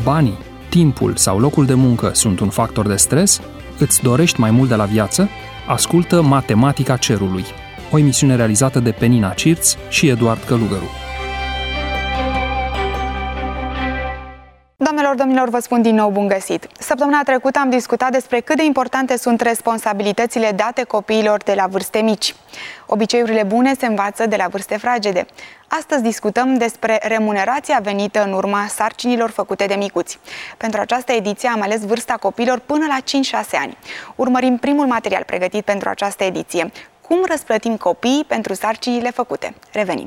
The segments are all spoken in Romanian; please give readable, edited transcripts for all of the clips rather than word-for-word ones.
banii, timpul sau locul de muncă sunt un factor de stres? Îți dorești mai mult de la viață? Ascultă Matematica Cerului, o emisiune realizată de Penina Cirț și Eduard Călugăru. Doamnelor, domnilor, vă spun din nou bun găsit! Săptămâna trecută am discutat despre cât de importante sunt responsabilitățile date copiilor de la vârste mici. Obiceiurile bune se învață de la vârste fragede. Astăzi discutăm despre remunerația venită în urma sarcinilor făcute de micuți. Pentru această ediție am ales vârsta copiilor până la 5-6 ani. Urmărim primul material pregătit pentru această ediție. Cum răsplătim copiii pentru sarcinile făcute? Revenim!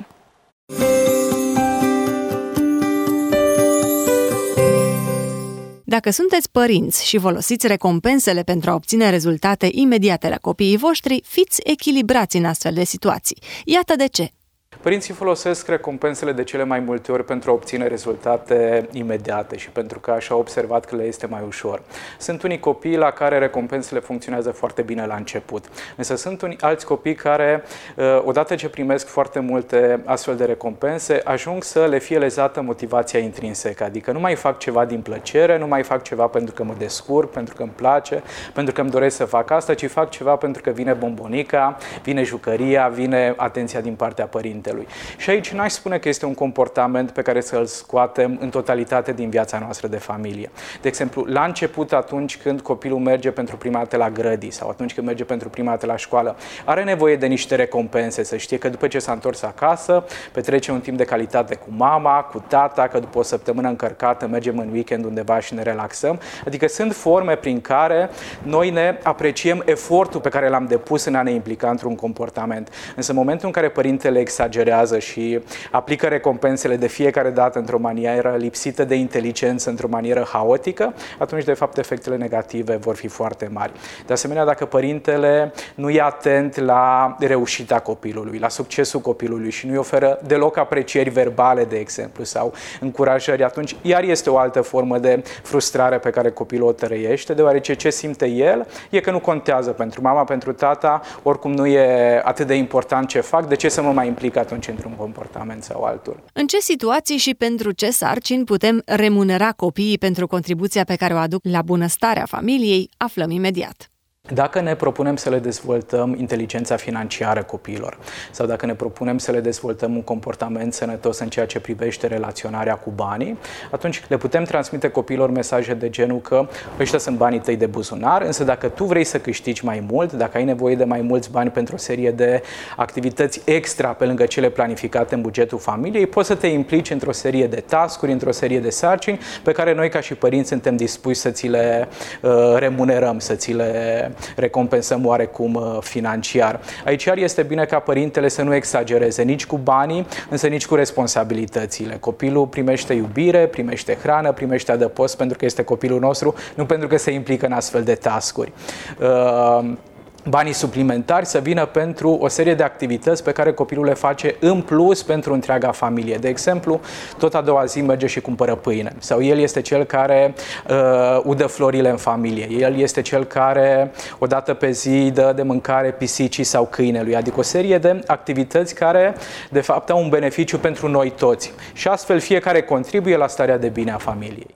Dacă sunteți părinți și folosiți recompensele pentru a obține rezultate imediate la copiii voștri, fiți echilibrați în astfel de situații. Iată de ce. Părinții folosesc recompensele de cele mai multe ori pentru a obține rezultate imediate și pentru că așa au observat că le este mai ușor. Sunt unii copii la care recompensele funcționează foarte bine la început, însă sunt alți copii care, odată ce primesc foarte multe astfel de recompense, ajung să le fie lezată motivația intrinsecă, adică nu mai fac ceva din plăcere, nu mai fac ceva pentru că mă descurc, pentru că îmi place, pentru că îmi doresc să fac asta, ci fac ceva pentru că vine bombonica, vine jucăria, vine atenția din partea părintelui. Și aici n-aș spune că este un comportament pe care să-l scoatem în totalitate din viața noastră de familie. De exemplu, la început, atunci când copilul merge pentru prima dată la grădii sau atunci când merge pentru prima dată la școală, are nevoie de niște recompense, să știe că după ce s-a întors acasă, petrece un timp de calitate cu mama, cu tata, că după o săptămână încărcată mergem în weekend undeva și ne relaxăm. Adică sunt forme prin care noi ne apreciem efortul pe care l-am depus în a ne implica într-un comportament. Însă în momentul în care părintele exagerează și aplică recompensele de fiecare dată într-o manieră lipsită de inteligență, într-o manieră haotică, atunci, de fapt, efectele negative vor fi foarte mari. De asemenea, dacă părintele nu e atent la reușita copilului, la succesul copilului și nu-i oferă deloc aprecieri verbale, de exemplu, sau încurajări, atunci iar este o altă formă de frustrare pe care copilul o trăiește, deoarece ce simte el e că nu contează pentru mama, pentru tata, oricum nu e atât de important ce fac, de ce să mă mai implic atunci într-un comportament sau altul. În ce situații și pentru ce sarcini putem remunera copiii pentru contribuția pe care o aduc la bunăstarea familiei, aflăm imediat. Dacă ne propunem să le dezvoltăm inteligența financiară copiilor sau dacă ne propunem să le dezvoltăm un comportament sănătos în ceea ce privește relaționarea cu banii, atunci le putem transmite copiilor mesaje de genul că ăștia sunt banii tăi de buzunar, însă dacă tu vrei să câștigi mai mult, dacă ai nevoie de mai mulți bani pentru o serie de activități extra pe lângă cele planificate în bugetul familiei, poți să te implici într-o serie de task-uri, într-o serie de sarcini pe care noi ca și părinți suntem dispuși să ți le remunerăm, să ți le recompensăm oarecum financiar. Aici chiar este bine ca părintele să nu exagereze nici cu banii, însă nici cu responsabilitățile. Copilul primește iubire, primește hrană, primește adăpost pentru că este copilul nostru, nu pentru că se implică în astfel de task-uri. Banii suplimentari să vină pentru o serie de activități pe care copilul le face în plus pentru întreaga familie. De exemplu, tot a doua zi merge și cumpără pâine. Sau el este cel care udă florile în familie. El este cel care o dată pe zi dă de mâncare pisicii sau câinelui. Adică o serie de activități care de fapt au un beneficiu pentru noi toți. Și astfel fiecare contribuie la starea de bine a familiei.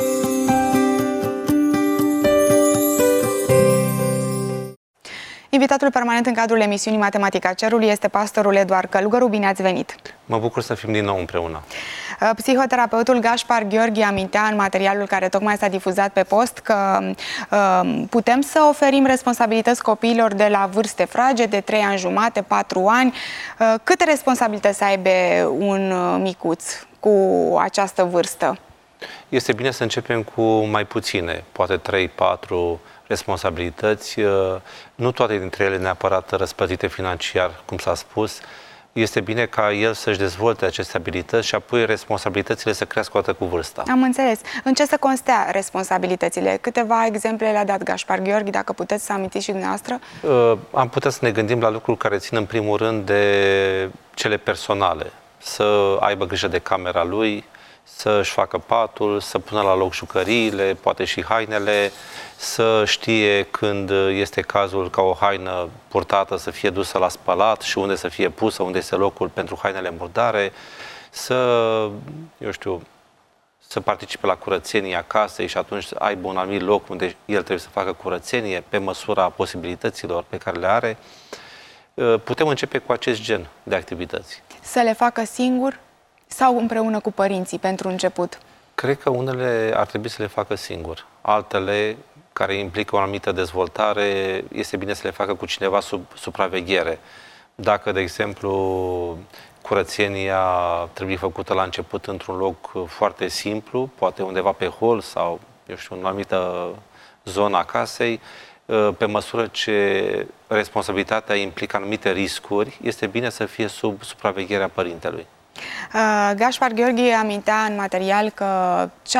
Invitatul permanent în cadrul emisiunii Matematica Cerului este pastorul Eduard Călugăru. Bine ați venit! Mă bucur să fim din nou împreună. Psihoterapeutul Gaspar Gheorghi amintea în materialul care tocmai s-a difuzat pe post că putem să oferim responsabilități copiilor de la vârste fragede, 3 ani jumate, 4 ani. Câte responsabilități să aibă un micuț cu această vârstă? Este bine să începem cu mai puține, poate 3-4 responsabilități, nu toate dintre ele neapărat răsplătite financiar, cum s-a spus. Este bine ca el să-și dezvolte aceste abilități și apoi responsabilitățile să crească odată cu vârsta. Am înțeles. În ce să constea responsabilitățile? Câteva exemple le-a dat Gaspar Gheorghi, dacă puteți să amintiți și dumneavoastră? Am putea să ne gândim la lucruri care țin în primul rând de cele personale. Să aibă grijă de camera lui, să-și facă patul, să pună la loc jucăriile, poate și hainele, să știe când este cazul ca o haină purtată să fie dusă la spălat și unde să fie pusă, unde este locul pentru hainele murdare, să, eu știu, să participe la curățenia casei și atunci să aibă un anumit loc unde el trebuie să facă curățenie pe măsura posibilităților pe care le are, putem începe cu acest gen de activități. Să le facă singur sau împreună cu părinții pentru început? Cred că unele ar trebui să le facă singur. Altele, care implică o anumită dezvoltare, este bine să le facă cu cineva sub supraveghere. Dacă, de exemplu, curățenia trebuie făcută la început într-un loc foarte simplu, poate undeva pe hol sau, eu știu, în o anumită zonă a casei, pe măsură ce responsabilitatea implică anumite riscuri, este bine să fie sub supravegherea părintelui. Gaspar Gheorghe amintea în material că cea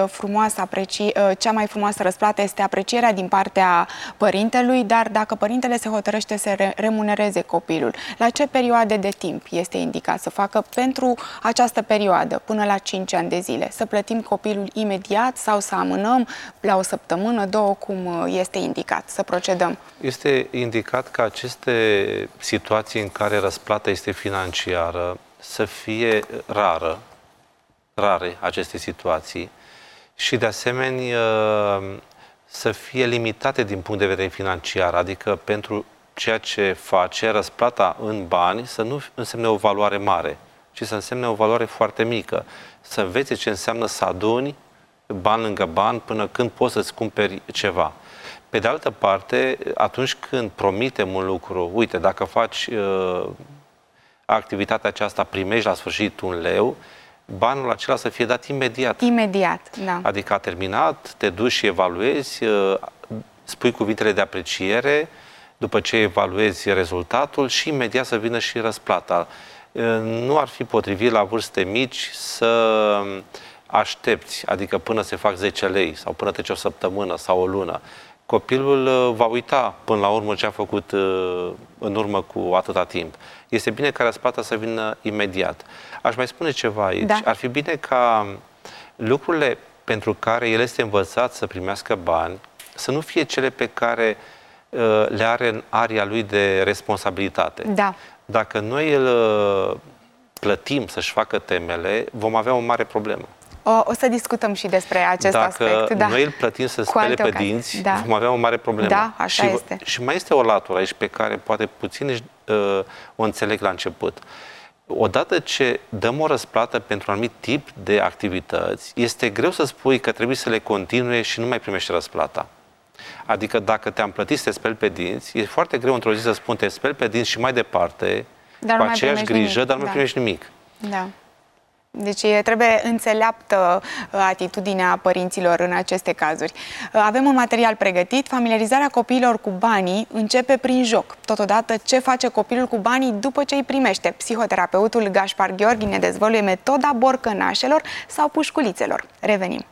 mai frumoasă răsplată este aprecierea din partea părintelui, dar dacă părintele se hotărăște să remunereze copilul, la ce perioade de timp este indicat să facă pentru această perioadă, până la 5 ani de zile? Să plătim copilul imediat sau să amânăm la o săptămână, 2, cum este indicat să procedăm? Este indicat că aceste situații în care răsplata este financiară să fie rare aceste situații și de asemenea să fie limitate din punct de vedere financiar, adică pentru ceea ce face răsplata în bani să nu însemne o valoare mare, ci să însemne o valoare foarte mică. Să învețe ce înseamnă să aduni bani lângă bani până când poți să-ți cumperi ceva. Pe de altă parte, atunci când promitem un lucru, uite, dacă faci activitatea aceasta, primești la sfârșit 1 leu, banul acela să fie dat imediat. Imediat, da. Adică a terminat, te duci și evaluezi, spui cuvintele de apreciere, după ce evaluezi rezultatul și imediat să vină și răsplata. Nu ar fi potrivit la vârste mici să aștepți, adică până se fac 10 lei sau până trece o săptămână sau o lună. Copilul va uita până la urmă ce a făcut în urmă cu atâta timp. Este bine ca răsplata să vină imediat. Aș mai spune ceva aici. Da. Ar fi bine ca lucrurile pentru care el este învățat să primească bani să nu fie cele pe care le are în aria lui de responsabilitate. Da. Dacă noi îl plătim să-și facă temele, vom avea o mare problemă. O să discutăm și despre acest aspect. Dacă noi îl plătim să spele pe dinți, vom avea o mare problemă. Da, așa este. Și mai este o latură aici pe care poate puțin o înțeleg la început. Odată ce dăm o răsplată pentru un anumit tip de activități, este greu să spui că trebuie să le continue și nu mai primești răsplata. Adică dacă te-am plătit să te speli pe dinți, e foarte greu într-o zi să spun te speli pe dinți și mai departe, cu aceeași grijă, dar nu mai primești nimic. Da. Deci trebuie înțeleaptă atitudinea părinților în aceste cazuri. Avem un material pregătit. Familiarizarea copiilor cu banii începe prin joc. Totodată, ce face copilul cu banii după ce îi primește? Psihoterapeutul Gaspar Gheorghe ne dezvăluie metoda borcănașelor sau pușculițelor. Revenim!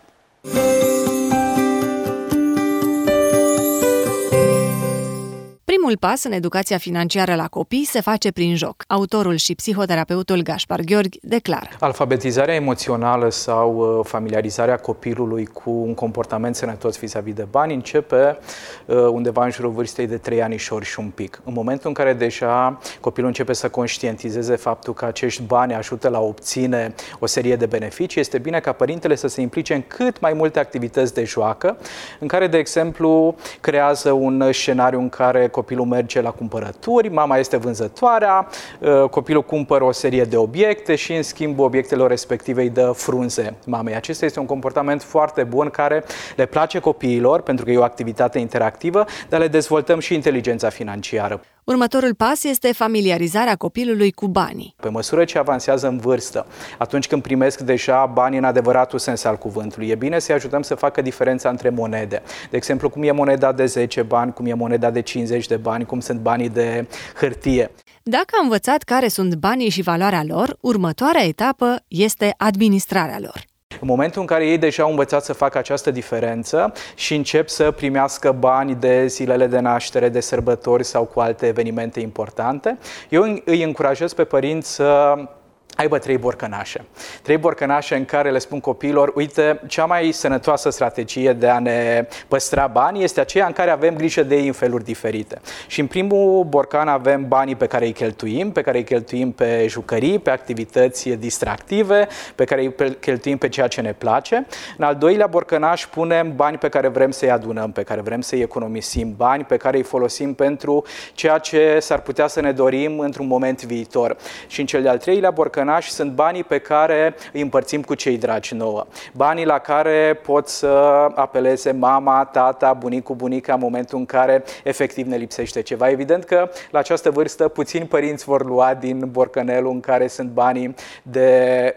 Primul pas în educația financiară la copii se face prin joc. Autorul și psihoterapeutul Gaspar Gheorghe declară: Alfabetizarea emoțională sau familiarizarea copilului cu un comportament sănătos vis-a-vis de bani începe undeva în jurul vârstei de 3 anișori și un pic. În momentul în care deja copilul începe să conștientizeze faptul că acești bani ajută la obține o serie de beneficii, este bine ca părintele să se implice în cât mai multe activități de joacă, în care, de exemplu, creează un scenariu în care copilul merge la cumpărături, mama este vânzătoarea, copilul cumpără o serie de obiecte și, în schimb, obiectelor respective îi dă frunze mamei. Acesta este un comportament foarte bun care le place copiilor, pentru că e o activitate interactivă, dar le dezvoltăm și inteligența financiară. Următorul pas este familiarizarea copilului cu banii. Pe măsură ce avansează în vârstă, atunci când primesc deja bani în adevăratul sens al cuvântului, e bine să-i ajutăm să facă diferența între monede. De exemplu, cum e moneda de 10 bani, cum e moneda de 50 de bani, cum sunt banii de hârtie. Dacă a învățat care sunt banii și valoarea lor, următoarea etapă este administrarea lor. În momentul în care ei deja au învățat să facă această diferență și încep să primească bani de zilele de naștere, de sărbători sau cu alte evenimente importante, eu îi încurajez pe părinți să aibă 3 borcănașe. 3 borcănașe în care le spun copiilor, uite, cea mai sănătoasă strategie de a ne păstra banii este aceea în care avem grijă de ei în feluri diferite. Și în primul borcan avem banii pe care îi cheltuim pe jucării, pe activități distractive, pe care îi cheltuim pe ceea ce ne place. În al doilea borcănaș punem bani pe care vrem să-i adunăm, pe care vrem să-i economisim, bani pe care îi folosim pentru ceea ce s-ar putea să ne dorim într-un moment viitor. Și în cel de-al treilea borcănaș sunt banii pe care îi împărțim cu cei dragi nouă. Banii la care pot să apeleze mama, tata, bunicul, bunica în momentul în care efectiv ne lipsește ceva. Evident că la această vârstă puțini părinți vor lua din borcanelul în care sunt banii de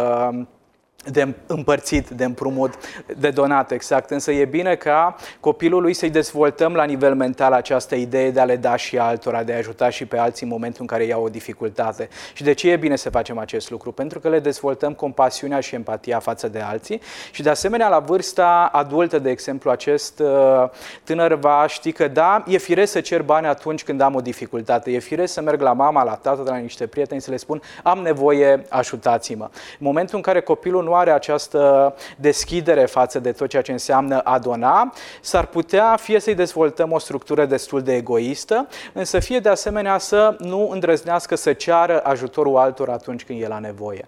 împărțit, de împrumut, de donat, exact. Însă e bine ca copilului să-i dezvoltăm la nivel mental această idee de a le da și altora, de a ajuta și pe alții în momentul în care iau o dificultate. Și de ce e bine să facem acest lucru? Pentru că le dezvoltăm compasiunea și empatia față de alții și de asemenea la vârsta adultă, de exemplu, acest tânăr va ști că da, e firesc să cer bani atunci când am o dificultate, e firesc să merg la mama, la tată, la niște prieteni să le spun am nevoie, ajutați-mă. În momentul în care copilul nu are această deschidere față de tot ceea ce înseamnă a dona, s-ar putea fie să-i dezvoltăm o structură destul de egoistă, însă fie de asemenea să nu îndrăznească să ceară ajutorul altora atunci când e la nevoie.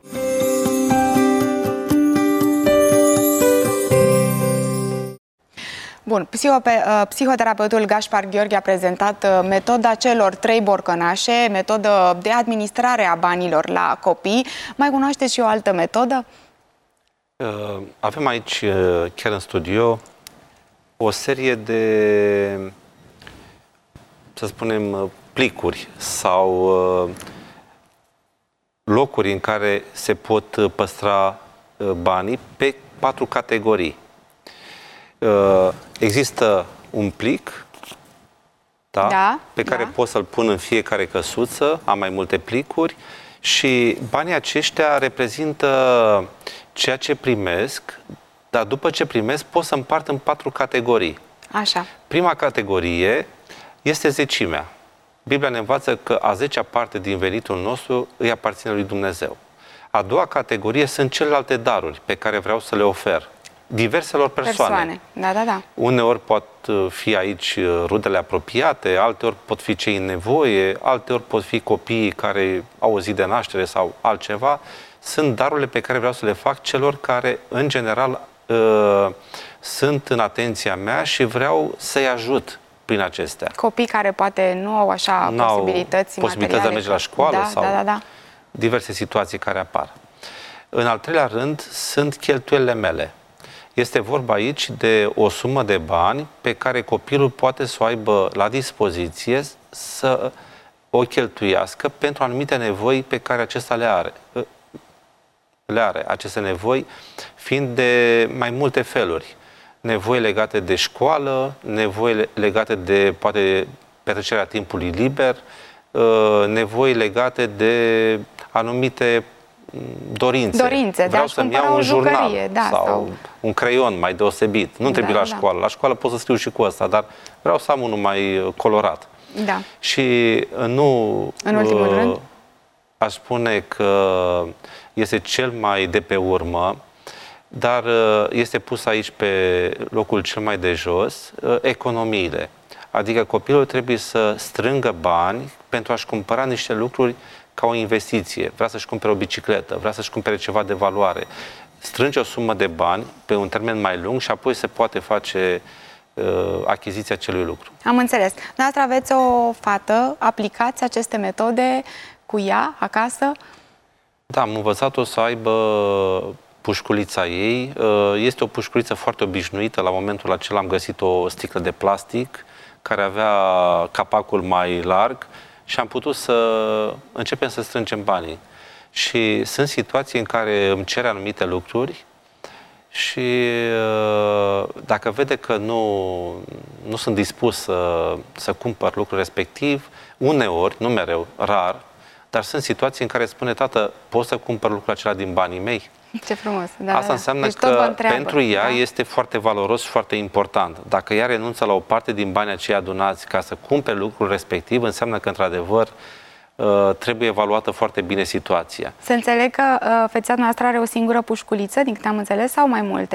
Bun, psihoterapeutul Gaspar Gheorghe a prezentat metoda celor 3 borcănașe, metodă de administrare a banilor la copii. Mai cunoașteți și o altă metodă? Avem aici, chiar în studio, o serie de, să spunem, plicuri sau locuri în care se pot păstra banii pe 4 categorii. Există un plic, da, pe care pot să-l pun în fiecare căsuță, am mai multe plicuri și banii aceștia reprezintă ceea ce primesc, dar după ce primesc pot să împart în 4 categorii. Așa. Prima categorie este zecimea. Biblia ne învață că a 10-a parte din venitul nostru îi aparține lui Dumnezeu. A doua categorie sunt celelalte daruri pe care vreau să le ofer diverselor persoane. Da. Uneori pot fi aici rudele apropiate, alteori pot fi cei în nevoie, alteori pot fi copiii care au o zi de naștere sau altceva. Sunt darurile pe care vreau să le fac celor care, în general, sunt în atenția mea și vreau să-i ajut prin acestea. Copii care poate nu au așa posibilități de a merge la școală sau da. diverse situații care apar. În al treilea rând, sunt cheltuielile mele. Este vorba aici de o sumă de bani pe care copilul poate să o aibă la dispoziție să o cheltuiască pentru anumite nevoi pe care acesta le are. Aceste nevoi fiind de mai multe feluri. Nevoi legate de școală, nevoi legate de, poate, petrecerea timpului liber, nevoi legate de anumite dorințe. Vreau să-mi iau un jurnal sau un creion mai deosebit. Nu trebuie la școală. La școală pot să scriu și cu ăsta, dar vreau să am unul mai colorat. Da. Și nu, în ultimul rând, aș spune că este cel mai de pe urmă, dar este pus aici pe locul cel mai de jos, economiile. Adică copilul trebuie să strângă bani pentru a-și cumpăra niște lucruri ca o investiție. Vrea să-și cumpere o bicicletă, vrea să-și cumpere ceva de valoare. Strânge o sumă de bani pe un termen mai lung și apoi se poate face achiziția acelui lucru. Am înțeles. Dumneavoastră aveți o fată, aplicați aceste metode cu ea acasă? Da, am învățat-o să aibă pușculița ei. Este o pușculiță foarte obișnuită. La momentul acela am găsit o sticlă de plastic care avea capacul mai larg și am putut să începem să strângem banii. Și sunt situații în care îmi cere anumite lucruri și dacă vede că nu sunt dispus să cumpăr lucrul respectiv, uneori, nu mereu, rar, dar sunt situații în care spune: tată, poți să cumpăr lucrul acela din banii mei? Ce frumos! Asta înseamnă că pentru ea este foarte valoros și foarte important. Dacă ea renunță la o parte din banii aceia adunați ca să cumpere lucrul respectiv, înseamnă că, într-adevăr, trebuie evaluată foarte bine situația. Să înțeleg că fetița noastră are o singură pușculiță, din câte am înțeles, sau mai multe?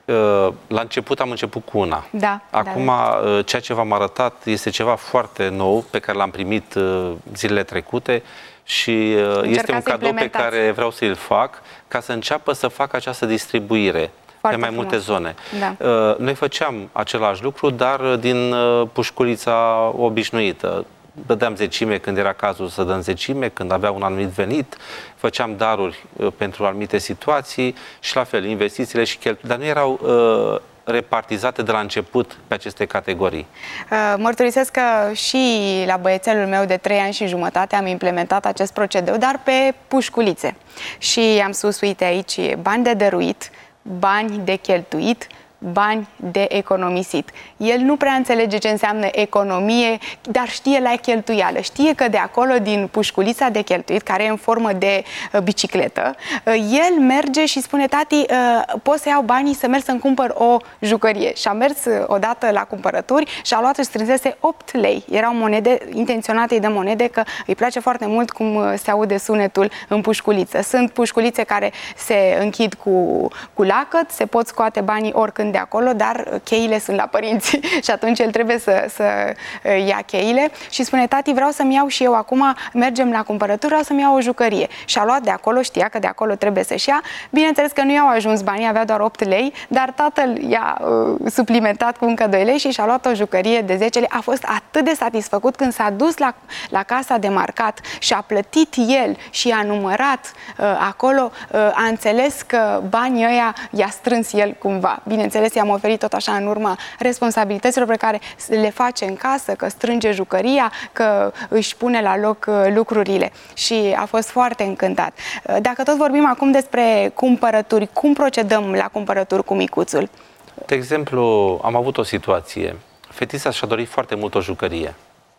La început am început cu una. Da. Acum, ceea ce v-am arătat este ceva foarte nou pe care l-am primit zilele trecute și este un cadou pe care vreau să-l fac ca să înceapă să facă această distribuire pe mai multe zone. Da. Noi făceam același lucru, dar din pușculița obișnuită. Dădeam zecime când era cazul să dăm zecime, când avea un anumit venit, făceam daruri pentru anumite situații și la fel, investițiile și cheltuieli, dar nu erau repartizate de la început pe aceste categorii. Mărturisesc că și la băiețelul meu de 3 ani și jumătate am implementat acest procedeu, dar pe pușculițe. Și am spus, uite aici, bani de dăruit, bani de cheltuit, bani de economisit. El nu prea înțelege ce înseamnă economie, dar știe la cheltuială. Știe că de acolo, din pușculița de cheltuit, care e în formă de bicicletă, el merge și spune, tati, pot să iau banii să merg să-mi cumpăr o jucărie. Și a mers odată la cumpărături și a luat și strânsese 8 lei. Erau monede intenționate de monede, că îi place foarte mult cum se aude sunetul în pușculiță. Sunt pușculițe care se închid cu lacăt, se pot scoate banii oricând de acolo, dar cheile sunt la părinți și atunci el trebuie să ia cheile și spune, tati, vreau să-mi iau și eu acum, mergem la cumpărături, vreau să-mi iau o jucărie. Și a luat de acolo, știa că de acolo trebuie să-și ia. Bineînțeles că nu i-au ajuns banii, avea doar 8 lei, dar tatăl i-a suplimentat cu încă 2 lei și și-a luat o jucărie de 10 lei. A fost atât de satisfăcut când s-a dus la casa de marcat și a plătit el și a numărat acolo, a înțeles că banii ăia i-a strâns el cumva. Bineînțeles, i-am oferit tot așa în urma responsabilităților pe care le face în casă, că strânge jucăria, că își pune la loc lucrurile și a fost foarte încântat. Dacă tot vorbim acum despre cumpărături, cum procedăm la cumpărături cu micuțul? De exemplu, am avut o situație. Fetița și-a dorit foarte mult o jucărie.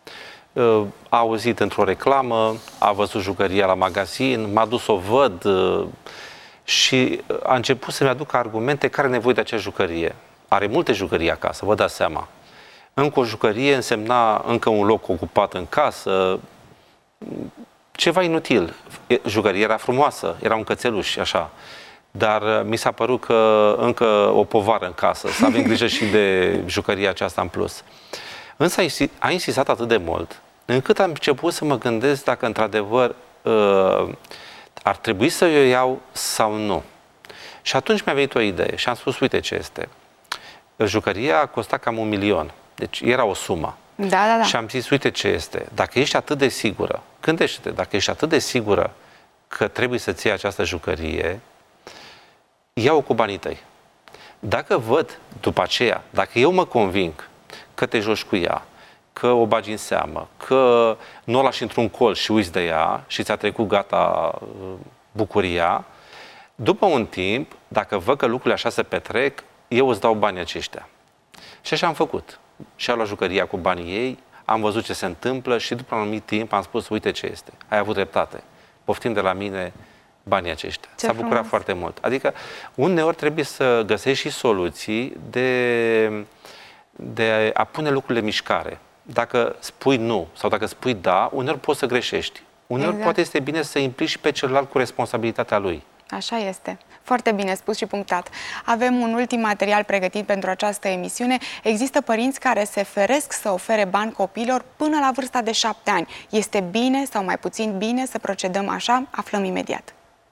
A auzit într-o reclamă, a văzut jucăria la magazin, m-a dus să o văd și a început să-mi aducă argumente care are nevoie de acea jucărie. Are multe jucării acasă, vă dați seama. Încă o jucărie însemna încă un loc ocupat în casă, ceva inutil. Jucăria era frumoasă, era un cățeluș, așa. Dar mi s-a părut că încă o povară în casă, să avem grijă și de jucăria aceasta în plus. Însă a insistat atât de mult, încât am început să mă gândesc dacă într-adevăr ar trebui să eu iau sau nu. Și atunci mi-a venit o idee și am spus, uite ce este. Jucăria a costat cam 1.000.000. Deci era o sumă. Da. Și am zis, uite ce este. Dacă ești atât de sigură, gândește-te, dacă ești atât de sigură că trebuie să-ți iei această jucărie, ia-o cu banii tăi. Dacă văd după aceea, dacă eu mă conving că te joci cu ea, că o bagi în seamă, că nu o lași într-un colț și uiți de ea și ți-a trecut gata bucuria, după un timp, dacă văd că lucrurile așa se petrec, eu îți dau banii aceștia. Și așa am făcut. Și-a luat jucăria cu banii ei, am văzut ce se întâmplă și după un anumit timp am spus, uite ce este, ai avut dreptate, poftim de la mine banii aceștia. S-a bucurat foarte mult. Adică uneori trebuie să găsești și soluții de a pune lucrurile în mișcare. Dacă spui nu sau dacă spui da, uneori poți să greșești. Uneori poate este bine să implici și pe celălalt cu responsabilitatea lui. Așa este. Foarte bine spus și punctat. Avem un ultim material pregătit pentru această emisiune. Există părinți care se feresc să ofere bani copiilor până la vârsta de 7 ani. Este bine sau mai puțin bine să procedăm așa? Aflăm imediat.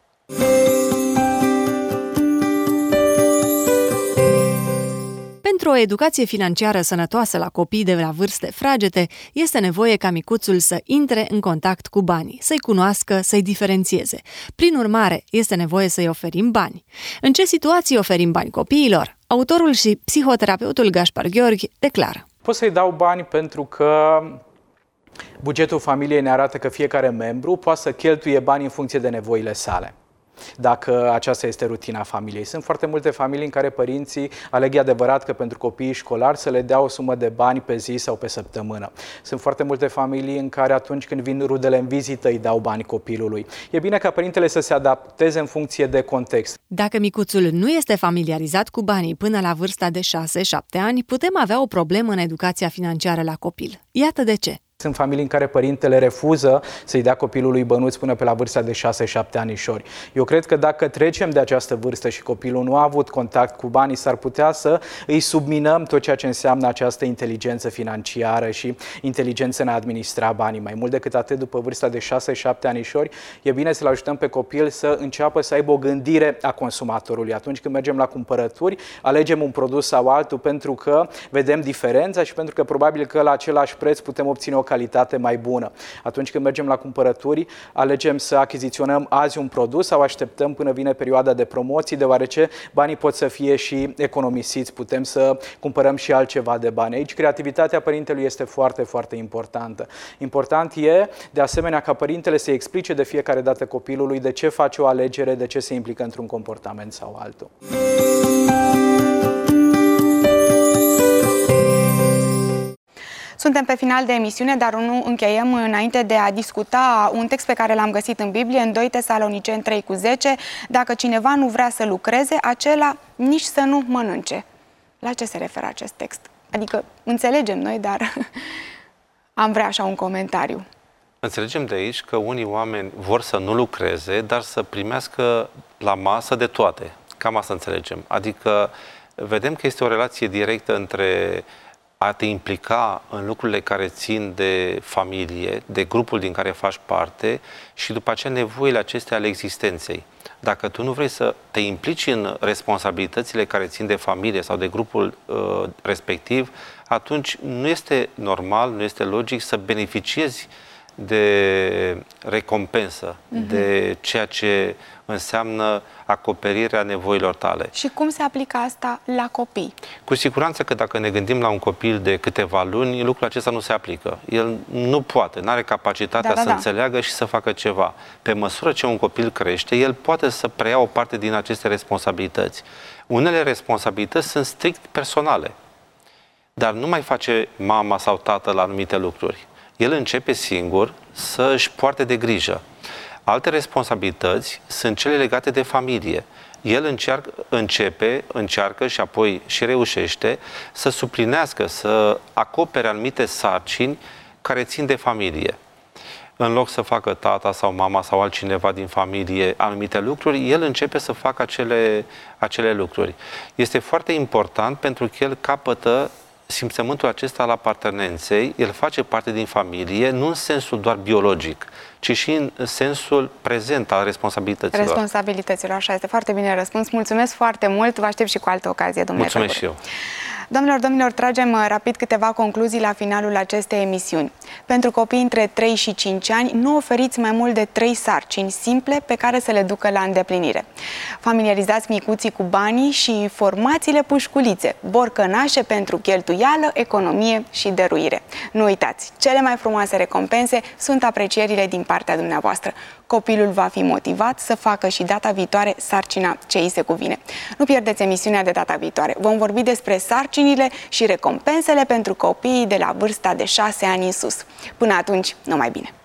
Pentru o educație financiară sănătoasă la copii de la vârste fragede, este nevoie ca micuțul să intre în contact cu banii, să-i cunoască, să-i diferențieze. Prin urmare, este nevoie să-i oferim bani. În ce situații oferim bani copiilor? Autorul și psihoterapeutul Gaspar Gheorghi declară. Pot să-i dau bani pentru că bugetul familiei ne arată că fiecare membru poate să cheltuie bani în funcție de nevoile sale, dacă aceasta este rutina familiei. Sunt foarte multe familii în care părinții aleg adevărat că pentru copiii școlari să le dea o sumă de bani pe zi sau pe săptămână. Sunt foarte multe familii în care atunci când vin rudele în vizită îi dau bani copilului. E bine ca părintele să se adapteze în funcție de context. Dacă micuțul nu este familiarizat cu banii până la vârsta de 6-7 ani, putem avea o problemă în educația financiară la copil. Iată de ce. Sunt familii în care părintele refuză să-i dea copilului bănuți până pe la vârsta de 6-7 anișori. Eu cred că dacă trecem de această vârstă și copilul nu a avut contact cu banii, s-ar putea să îi subminăm tot ceea ce înseamnă această inteligență financiară și inteligență în a administra banii. Mai mult decât atât, după vârsta de 6-7 anișori, e bine să-l ajutăm pe copil să înceapă să aibă o gândire a consumatorului. Atunci când mergem la cumpărături, alegem un produs sau altul pentru că vedem diferența și pentru că probabil că la același preț putem obține o calitate mai bună. Atunci când mergem la cumpărături, alegem să achiziționăm azi un produs sau așteptăm până vine perioada de promoții, deoarece banii pot să fie și economisiți, putem să cumpărăm și altceva de bani. Aici creativitatea părintelui este foarte, foarte importantă. Important e, de asemenea, ca părintele să explice de fiecare dată copilului de ce face o alegere, de ce se implică într-un comportament sau altul. Suntem pe final de emisiune, dar nu încheiem înainte de a discuta un text pe care l-am găsit în Biblie, în 2 Tesaloniceni 3:10. Dacă cineva nu vrea să lucreze, acela nici să nu mănânce. La ce se referă acest text? Adică înțelegem noi, dar am vrea așa un comentariu. Înțelegem de aici că unii oameni vor să nu lucreze, dar să primească la masă de toate. Cam asta înțelegem. Adică vedem că este o relație directă între a te implica în lucrurile care țin de familie, de grupul din care faci parte și după aceea nevoile acestea ale existenței. Dacă tu nu vrei să te implici în responsabilitățile care țin de familie sau de grupul respectiv, atunci nu este normal, nu este logic să beneficiezi de recompensă, de ceea ce înseamnă acoperirea nevoilor tale. Și cum se aplică asta la copii? Cu siguranță că dacă ne gândim la un copil de câteva luni, lucrul acesta nu se aplică. El nu poate, nu are capacitatea să înțeleagă și să facă ceva. Pe măsură ce un copil crește, el poate să preia o parte din aceste responsabilități. Unele responsabilități sunt strict personale, dar nu mai face mama sau tatăl la anumite lucruri. El începe singur să își poarte de grijă. Alte responsabilități sunt cele legate de familie. El încearcă și apoi și reușește să suplinească, să acopere anumite sarcini care țin de familie. În loc să facă tata sau mama sau altcineva din familie anumite lucruri, el începe să facă acele lucruri. Este foarte important pentru că el capătă simțământul acesta al apartenenței, el face parte din familie, nu în sensul doar biologic, ci și în sensul prezent al responsabilităților. Responsabilităților, așa este, foarte bine răspuns. Mulțumesc foarte mult, vă aștept și cu altă ocazie, domnule Mulțumesc și eu. Domnilor, tragem rapid câteva concluzii la finalul acestei emisiuni. Pentru copii între 3 și 5 ani, nu oferiți mai mult de 3 sarcini simple pe care să le ducă la îndeplinire. Familiarizați micuții cu banii și formați-le pușculițe, borcănașe pentru cheltuială, economie și dăruire. Nu uitați, cele mai frumoase recompense sunt aprecierile din partea dumneavoastră. Copilul va fi motivat să facă și data viitoare sarcina ce îi se cuvine. Nu pierdeți emisiunea de data viitoare. Vom vorbi despre sarcinile și recompensele pentru copiii de la vârsta de 6 ani în sus. Până atunci, numai bine!